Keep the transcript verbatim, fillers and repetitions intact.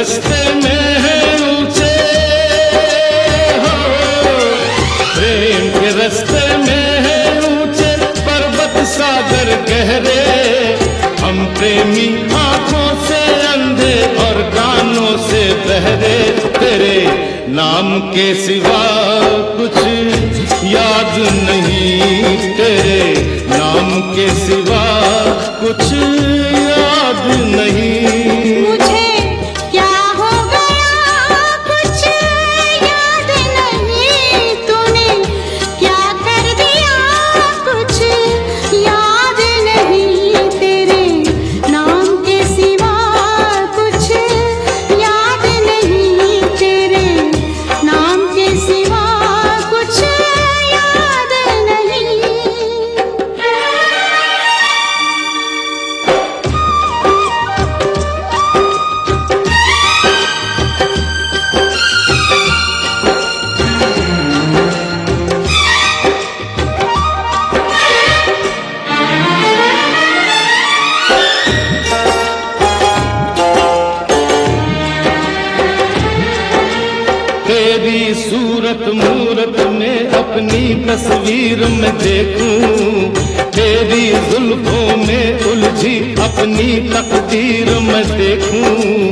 रास्ते में है ऊंचे हो, प्रेम के रास्ते में है ऊंचे पर्वत सागर गहरे। हम प्रेमी आंखों से अंधे और कानों से बहरे। तेरे नाम के सिवा कुछ याद नहीं, तेरे नाम के सिवा कुछ याद नहीं। मुझे क्या हो गया कुछ याद नहीं, तूने क्या कर दिया कुछ याद नहीं। तेरे नाम के सिवा कुछ याद नहीं, तेरे नाम के सिवा कुछ याद नहीं। तेरी सूरत मूरत में अपनी तस्वीर में देखूं, तेरी जुल्फों में उलझी अपनी तकदीर में देखूं।